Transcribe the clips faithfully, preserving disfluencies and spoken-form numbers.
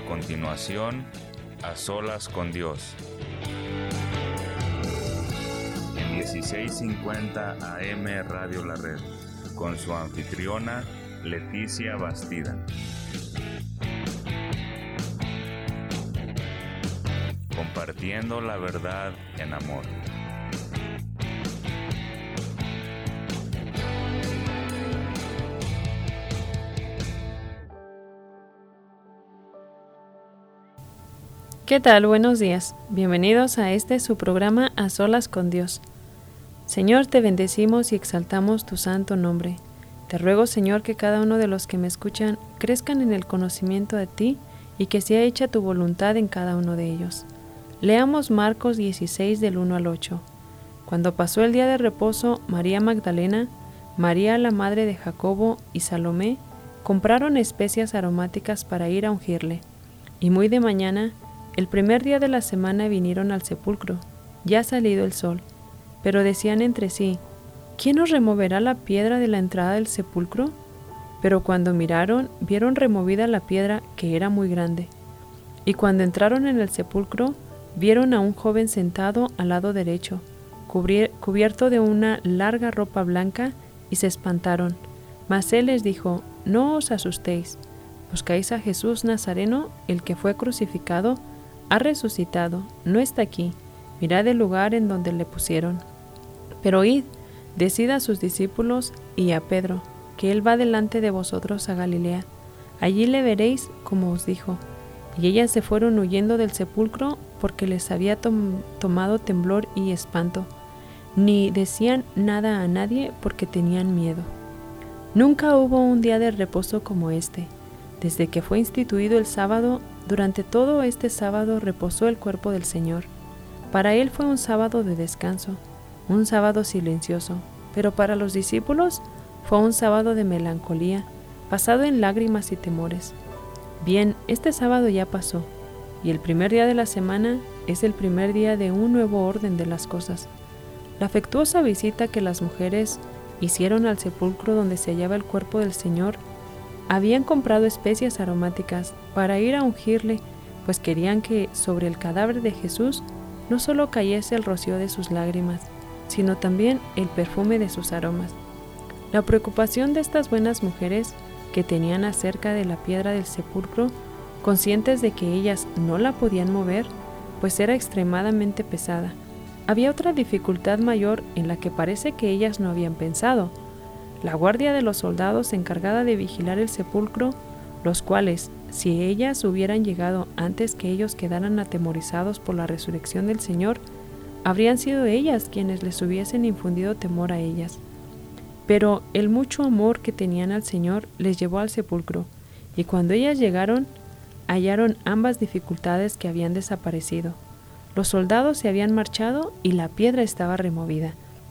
continuación, A Solas con Dios. En dieciséis cincuenta A M Radio La Red, con su anfitriona Leticia Bastida. Compartiendo la verdad en amor. ¿Qué tal? Buenos días. Bienvenidos a este su programa A Solas con Dios. Señor, te bendecimos y exaltamos tu santo nombre. Te ruego, Señor, que cada uno de los que me escuchan crezcan en el conocimiento de ti y que sea hecha tu voluntad en cada uno de ellos. Leamos Marcos dieciséis del uno al ocho. Cuando pasó el día de reposo, María Magdalena, María la madre de Jacobo y Salomé compraron especias aromáticas para ir a ungirle. Y muy de mañana, el primer día de la semana, vinieron al sepulcro, ya salido el sol, pero decían entre sí: ¿quién nos removerá la piedra de la entrada del sepulcro? Pero cuando miraron, vieron removida la piedra, que era muy grande. Y cuando entraron en el sepulcro, vieron a un joven sentado al lado derecho, cubrier- cubierto de una larga ropa blanca, y se espantaron. Mas él les dijo: no os asustéis, buscáis a Jesús Nazareno, el que fue crucificado. Ha resucitado, no está aquí. Mirad el lugar en donde le pusieron. Pero id, decid a sus discípulos y a Pedro, que él va delante de vosotros a Galilea. Allí le veréis como os dijo. Y ellas se fueron huyendo del sepulcro, porque les había tom- tomado temblor y espanto. Ni decían nada a nadie, porque tenían miedo. Nunca hubo un día de reposo como este. Desde que fue instituido el sábado, durante todo este sábado reposó el cuerpo del Señor. Para él fue un sábado de descanso, un sábado silencioso, pero para los discípulos fue un sábado de melancolía, pasado en lágrimas y temores. Bien, este sábado ya pasó, y el primer día de la semana es el primer día de un nuevo orden de las cosas. La afectuosa visita que las mujeres hicieron al sepulcro donde se hallaba el cuerpo del Señor, habían comprado especias aromáticas para ir a ungirle, pues querían que sobre el cadáver de Jesús no solo cayese el rocío de sus lágrimas, sino también el perfume de sus aromas. La preocupación de estas buenas mujeres, que tenían acerca de la piedra del sepulcro, conscientes de que ellas no la podían mover, pues era extremadamente pesada. Había otra dificultad mayor en la que parece que ellas no habían pensado: la guardia de los soldados encargada de vigilar el sepulcro, los cuales, si ellas hubieran llegado antes que ellos quedaran atemorizados por la resurrección del Señor, habrían sido ellas quienes les hubiesen infundido temor a ellas. Pero el mucho amor que tenían al Señor les llevó al sepulcro, y cuando ellas llegaron, hallaron ambas dificultades que habían desaparecido. Los soldados se habían marchado y la piedra estaba removida.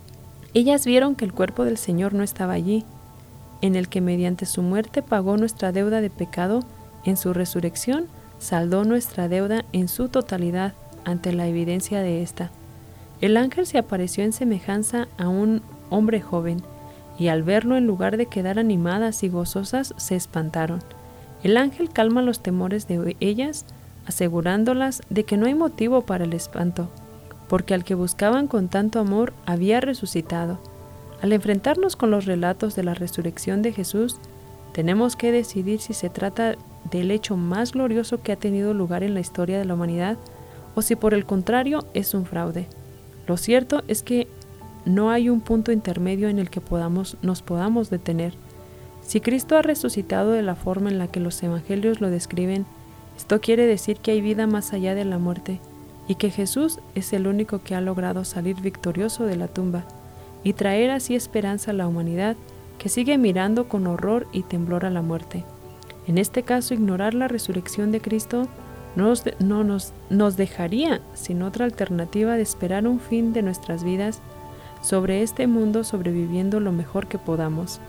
Ellas vieron que el cuerpo del Señor no estaba allí, en el que mediante su muerte pagó nuestra deuda de pecado. En su resurrección saldó nuestra deuda en su totalidad ante la evidencia de esta. El ángel se apareció en semejanza a un hombre joven, y al verlo, en lugar de quedar animadas y gozosas, se espantaron. El ángel calma los temores de ellas, asegurándolas de que no hay motivo para el espanto, porque al que buscaban con tanto amor había resucitado. Al enfrentarnos con los relatos de la resurrección de Jesús, tenemos que decidir si se trata del hecho más glorioso que ha tenido lugar en la historia de la humanidad, o si por el contrario es un fraude. Lo cierto es que no hay un punto intermedio en el que podamos, nos podamos detener. Si Cristo ha resucitado de la forma en la que los evangelios lo describen, esto quiere decir que hay vida más allá de la muerte, y que Jesús es el único que ha logrado salir victorioso de la tumba y traer así esperanza a la humanidad, que sigue mirando con horror y temblor a la muerte. En este caso, ignorar la resurrección de Cristo nos, no nos, nos dejaría sin otra alternativa de esperar un fin de nuestras vidas sobre este mundo, sobreviviendo lo mejor que podamos.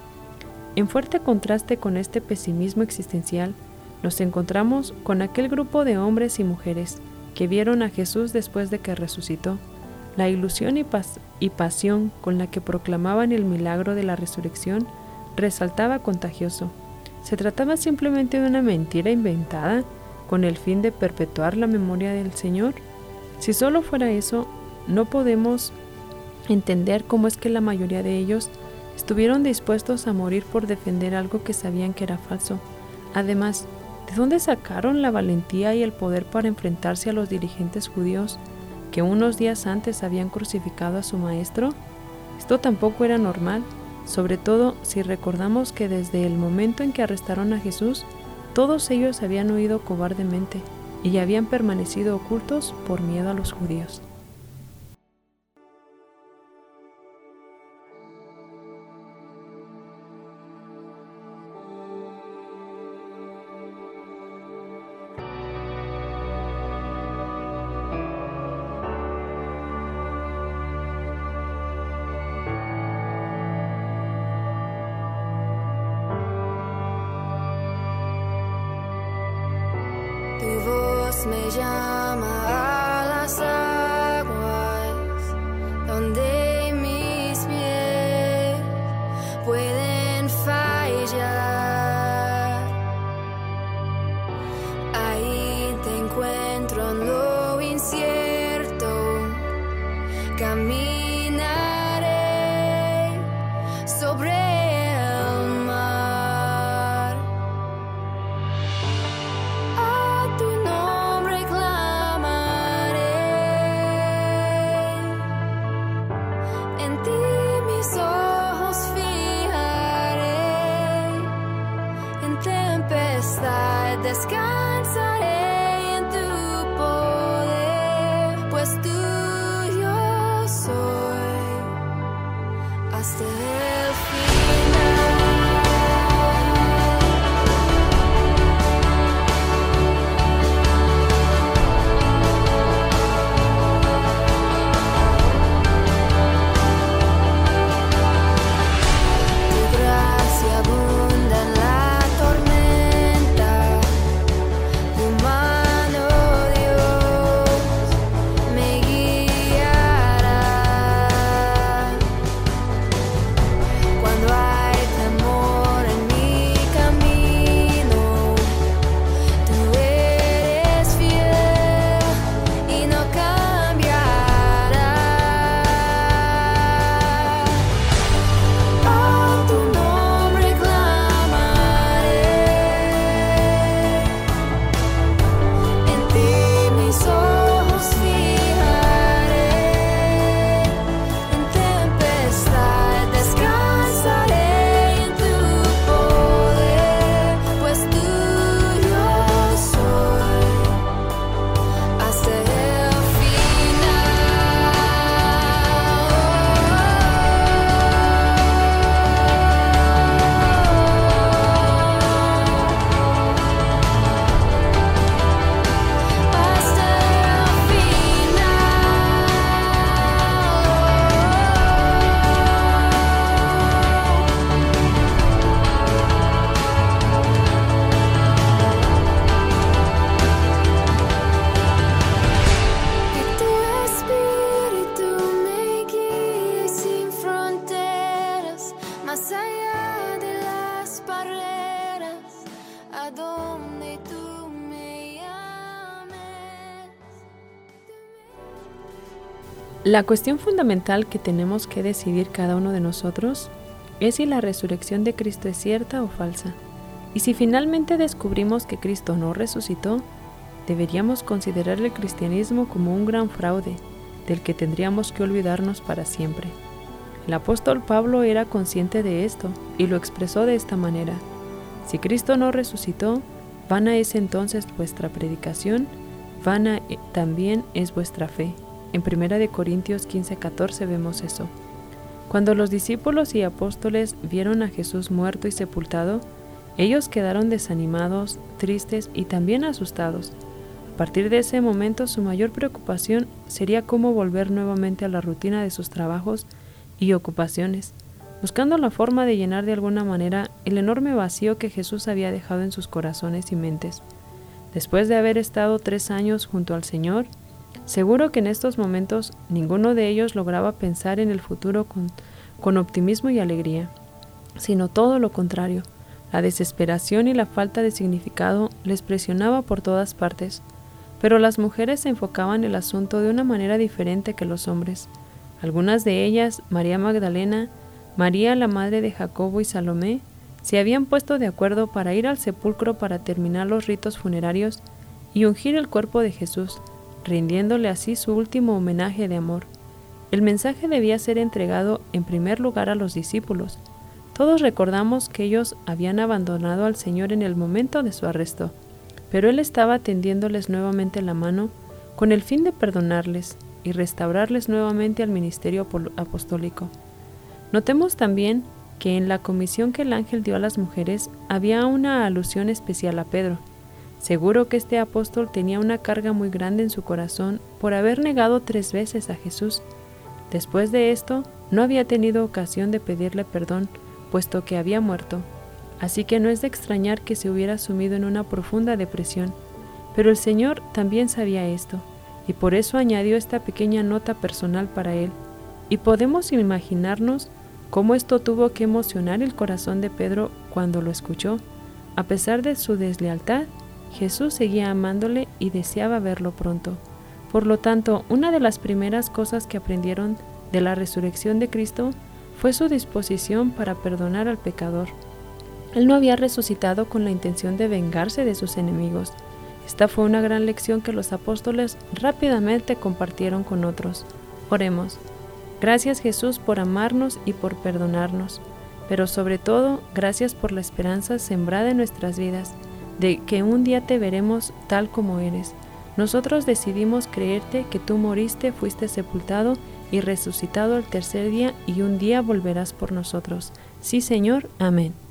En fuerte contraste con este pesimismo existencial, nos encontramos con aquel grupo de hombres y mujeres que vieron a Jesús después de que resucitó. La ilusión y, pas- y pasión con la que proclamaban el milagro de la resurrección resaltaba contagioso. ¿Se trataba simplemente de una mentira inventada? con el fin de perpetuar la memoria del Señor? Si solo fuera eso, no podemos entender cómo es que la mayoría de ellos estuvieron dispuestos a morir por defender algo que sabían que era falso. Además, ¿de dónde sacaron la valentía y el poder para enfrentarse a los dirigentes judíos que unos días antes habían crucificado a su maestro? Esto tampoco era normal, sobre todo si recordamos que desde el momento en que arrestaron a Jesús, todos ellos habían huido cobardemente y habían permanecido ocultos por miedo a los judíos. Me llama a las aguas donde mis pies pueden fallar. Ahí te encuentro en lo incierto, caminaré sobre el mar. A tu nombre en ti mis ojos fijaré, en tempestad descansaré en tu poder, pues tuyo soy hasta el final. La cuestión fundamental que tenemos que decidir cada uno de nosotros es si la resurrección de Cristo es cierta o falsa. Y si finalmente descubrimos que Cristo no resucitó, deberíamos considerar el cristianismo como un gran fraude, del que tendríamos que olvidarnos para siempre. El apóstol Pablo era consciente de esto y lo expresó de esta manera: si Cristo no resucitó, vana es entonces vuestra predicación, vana también es vuestra fe. En primera de Corintios quince catorce vemos eso. Cuando los discípulos y apóstoles vieron a Jesús muerto y sepultado, ellos quedaron desanimados, tristes y también asustados. A partir de ese momento, su mayor preocupación sería cómo volver nuevamente a la rutina de sus trabajos y ocupaciones, buscando la forma de llenar de alguna manera el enorme vacío que Jesús había dejado en sus corazones y mentes. Después de haber estado tres años junto al Señor, seguro que en estos momentos ninguno de ellos lograba pensar en el futuro con, con optimismo y alegría, sino todo lo contrario. La desesperación y la falta de significado les presionaba por todas partes, pero las mujeres enfocaban el asunto de una manera diferente que los hombres. Algunas de ellas, María Magdalena, María la madre de Jacobo y Salomé, se habían puesto de acuerdo para ir al sepulcro para terminar los ritos funerarios y ungir el cuerpo de Jesús, rindiéndole así su último homenaje de amor. El mensaje debía ser entregado en primer lugar a los discípulos. Todos recordamos que ellos habían abandonado al Señor en el momento de su arresto, pero Él estaba tendiéndoles nuevamente la mano con el fin de perdonarles y restaurarles nuevamente al ministerio apostólico. Notemos también que en la comisión que el ángel dio a las mujeres había una alusión especial a Pedro. Seguro que este apóstol tenía una carga muy grande en su corazón por haber negado tres veces a Jesús. Después de esto, no había tenido ocasión de pedirle perdón, puesto que había muerto. Así que no es de extrañar que se hubiera sumido en una profunda depresión. Pero el Señor también sabía esto, y por eso añadió esta pequeña nota personal para él. Y podemos imaginarnos cómo esto tuvo que emocionar el corazón de Pedro cuando lo escuchó. A pesar de su deslealtad, Jesús seguía amándole y deseaba verlo pronto. Por lo tanto, una de las primeras cosas que aprendieron de la resurrección de Cristo fue su disposición para perdonar al pecador. Él no había resucitado con la intención de vengarse de sus enemigos. Esta fue una gran lección que los apóstoles rápidamente compartieron con otros. Oremos. Gracias, Jesús, por amarnos y por perdonarnos, pero sobre todo, gracias por la esperanza sembrada en nuestras vidas, de que un día te veremos tal como eres. Nosotros decidimos creerte que tú moriste, fuiste sepultado y resucitado al tercer día y un día volverás por nosotros. Sí, Señor. Amén.